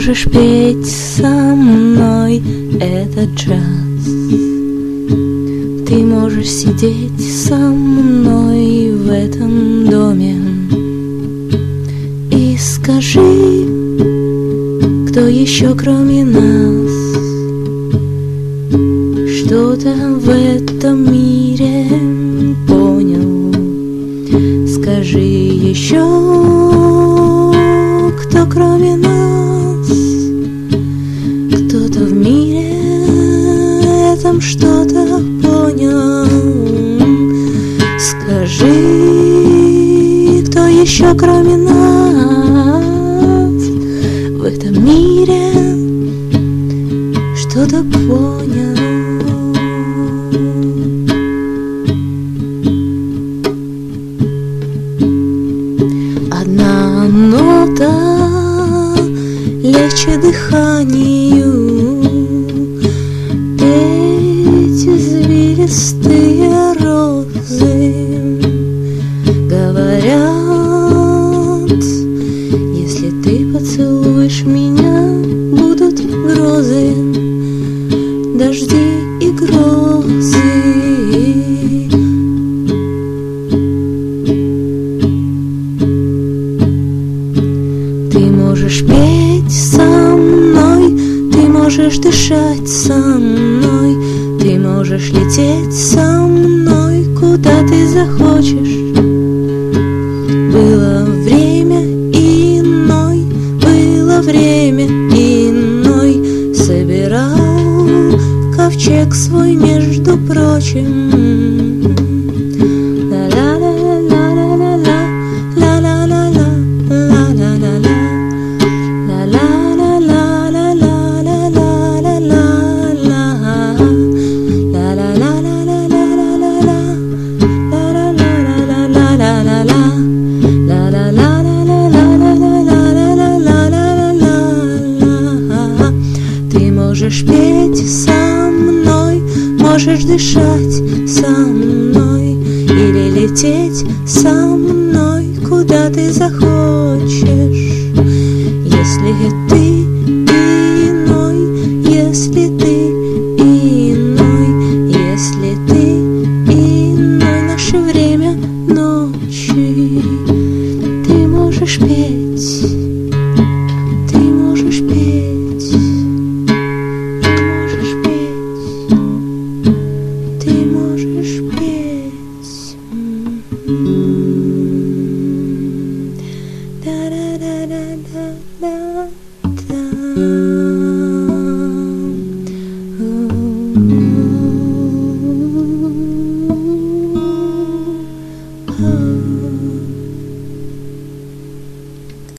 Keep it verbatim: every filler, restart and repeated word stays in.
можешь петь со мной этот джаз. Ты можешь сидеть со мной в этом доме. И скажи, кто еще кроме нас что-то в этом мире понял. Скажи еще, кто кроме нас, кто-то в мире этом что-то понял. Скажи, кто еще кроме нас в этом мире что-то понял. Одна нота легче дыханию. Эти извилистые розы говорят, если ты поцелуешь меня, будут грозы, дожди и грозы. Ты можешь петь со мной, ты можешь дышать со мной, ты можешь лететь со мной, куда ты захочешь. Было время иной, было время иной, собирал ковчег свой, между прочим. Можешь петь со мной, можешь дышать со мной или лететь со мной, куда ты захочешь. Если ты иной, если ты иной, если ты иной, наше время ночи. Ты можешь петь, ты можешь петь. Da da da da da da.